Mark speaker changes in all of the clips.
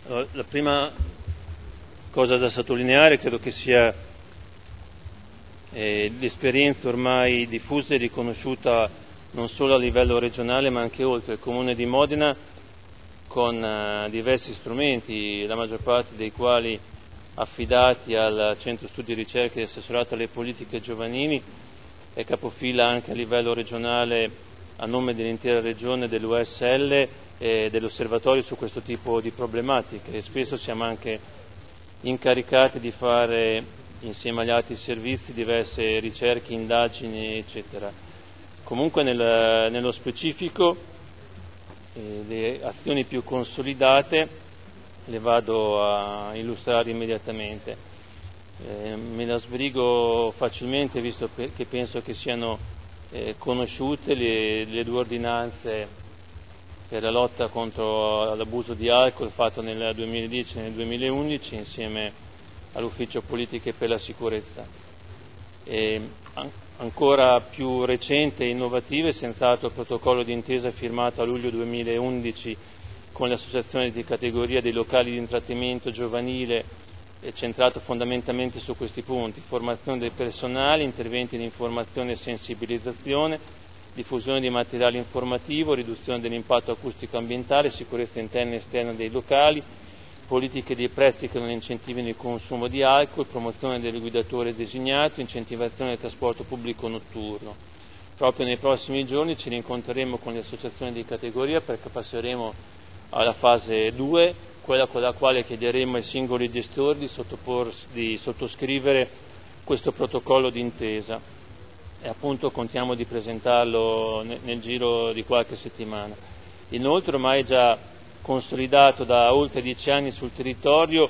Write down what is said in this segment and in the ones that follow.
Speaker 1: Allora, la prima cosa da sottolineare credo che sia l'esperienza ormai diffusa e riconosciuta non solo a livello regionale ma anche oltre. Il Comune di Modena, con diversi strumenti, la maggior parte dei quali affidati al Centro Studi e Ricerche e assessorato alle politiche giovanili, è capofila anche a livello regionale a nome dell'intera regione dell'USL e dell'osservatorio su questo tipo di problematiche, e spesso siamo anche incaricati di fare insieme agli altri servizi diverse ricerche, indagini eccetera. Comunque nello specifico le azioni più consolidate le vado a illustrare immediatamente. Me la sbrigo facilmente, visto che penso che siano conosciute le due ordinanze per la lotta contro l'abuso di alcol fatto nel 2010 e nel 2011 insieme all'Ufficio Politiche per la Sicurezza. Ancora più recente e innovativa è senz'altro il protocollo d'intesa firmato a luglio 2011 con l'associazione di categoria dei locali di intrattenimento giovanile, centrato fondamentalmente su questi punti: formazione del personale, interventi di informazione e sensibilizzazione, diffusione di materiale informativo, riduzione dell'impatto acustico ambientale, sicurezza interna e esterna dei locali, politiche dei prezzi che non incentivino il consumo di alcol, promozione del guidatore designato, incentivazione del trasporto pubblico notturno. Proprio nei prossimi giorni ci rincontreremo con le associazioni di categoria perché passeremo alla fase 2, quella con la quale chiederemo ai singoli gestori di sottoscrivere questo protocollo d'intesa, e appunto contiamo di presentarlo nel giro di qualche settimana. Inoltre ormai è già consolidato da oltre 10 anni sul territorio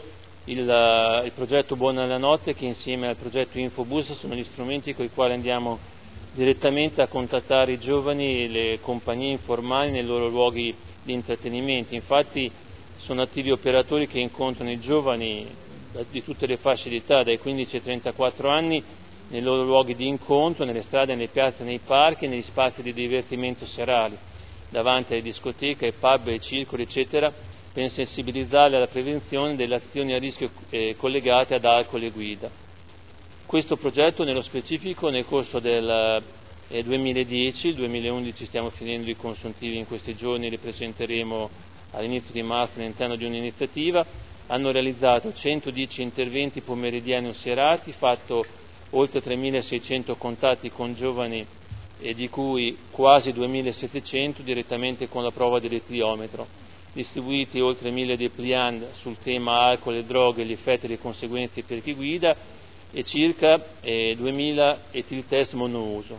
Speaker 1: il progetto Buona alla Notte, che insieme al progetto Infobus sono gli strumenti con i quali andiamo direttamente a contattare i giovani e le compagnie informali nei loro luoghi di intrattenimento. Infatti sono attivi operatori che incontrano i giovani di tutte le fasce di età, dai 15 ai 34 anni, nei loro luoghi di incontro, nelle strade, nelle piazze, nei parchi, negli spazi di divertimento serali, davanti alle discoteche, ai pub, ai circoli, eccetera, per sensibilizzarli alla prevenzione delle azioni a rischio collegate ad alcol e guida. Questo progetto nello specifico nel corso del 2010, il 2011 stiamo finendo i consuntivi in questi giorni, li presenteremo all'inizio di marzo all'interno di un'iniziativa, hanno realizzato 110 interventi pomeridiani o serati, fatto oltre 3.600 contatti con giovani, e di cui quasi 2.700 direttamente con la prova dell'etiometro, distribuiti oltre 1.000 dépliant sul tema alcol e droghe, gli effetti e le conseguenze per chi guida, e circa 2.000 etil test monouso.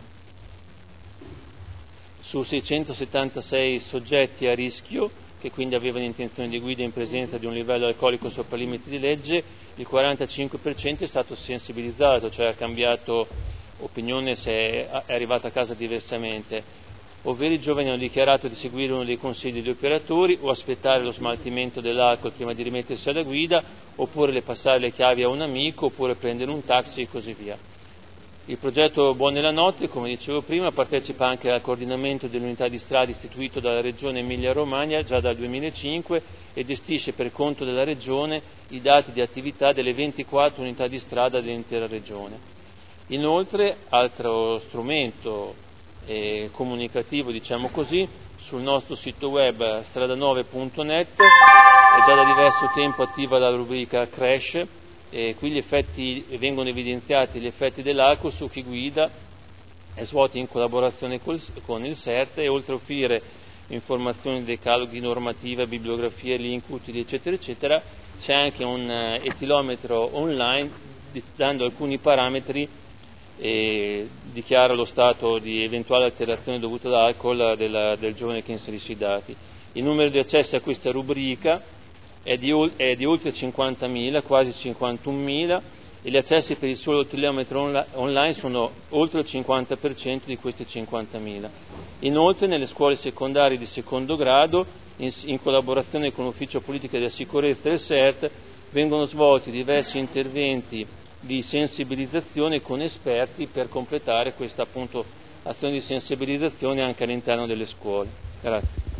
Speaker 1: Su 676 soggetti a rischio, che quindi avevano intenzione di guida in presenza di un livello alcolico sopra i limiti di legge, il 45% è stato sensibilizzato, cioè ha cambiato opinione se è arrivato a casa diversamente, ovvero i giovani hanno dichiarato di seguire uno dei consigli degli operatori o aspettare lo smaltimento dell'alcol prima di rimettersi alla guida, oppure passare le chiavi a un amico, oppure prendere un taxi e così via. Il progetto Buona la Notte, come dicevo prima, partecipa anche al coordinamento dell'unità di strada istituito dalla Regione Emilia-Romagna già dal 2005 e gestisce per conto della Regione i dati di attività delle 24 unità di strada dell'intera Regione. Inoltre, altro strumento comunicativo, diciamo così, sul nostro sito web stradanove.net è già da diverso tempo attiva la rubrica Crash, e qui vengono evidenziati gli effetti dell'alcol su chi guida, è svolto in collaborazione con il CERT, e oltre a offrire informazioni, decaloghi, normative, bibliografie, link utili eccetera eccetera, c'è anche un etilometro online dando alcuni parametri e dichiara lo stato di eventuale alterazione dovuta all'alcol del giovane che inserisce i dati. Il numero di accessi a questa rubrica è di oltre 50.000, quasi 51.000, e gli accessi per il solo etilometro online sono oltre il 50% di questi 50.000. Inoltre nelle scuole secondarie di secondo grado, in collaborazione con l'Ufficio Politiche della Sicurezza e il CERT, vengono svolti diversi interventi di sensibilizzazione con esperti per completare questa appunto azione di sensibilizzazione anche all'interno delle scuole. Grazie.